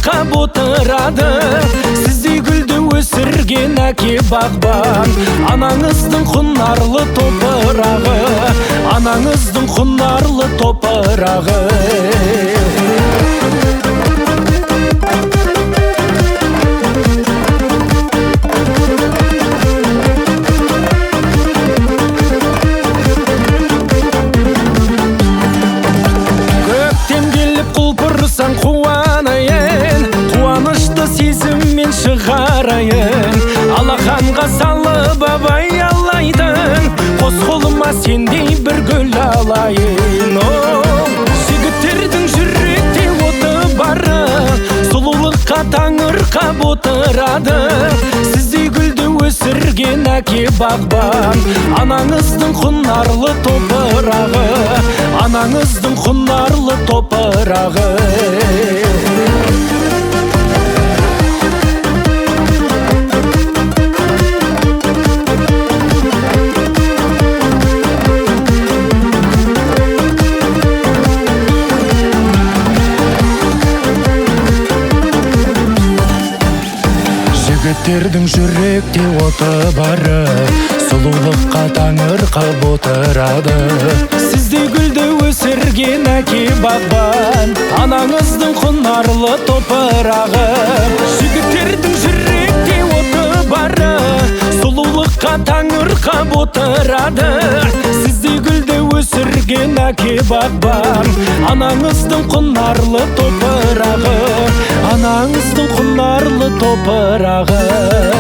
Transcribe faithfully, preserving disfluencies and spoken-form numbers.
таңырқап отырады. Сіздей гүлді өсірген әке бағбан, анаңыздың құнарлы топырағы, анаңыздың құнарлы топырағы. Құлпырсаң қуанайын, қуанышты сезіммен шығарайын. Алақанға салып абай алайдың, қос қолыма сендей бір гүл алайын. Жігіттердің жүректе оты бары, сұлулыққа таңырқап отырады. Сіздей гүлді өсірген әке бағбан, анаңыздың құнарлы топырағы, анаңыздың құнарлы топырағы. Жігіттердің жүректе оты бары, сұлулыққа таңырқап отырады. Сіздей гүлді өсірген әке бағбан, анаңыздың құнарлы топырағы. Жігіттердің жүректе оты бары, сұлулыққа таңырқап отырады. Сіздей гүлді өсірген әке бағбан, анаңыздың құнарлы топырағы, анаңыздың құнарлы топырағы.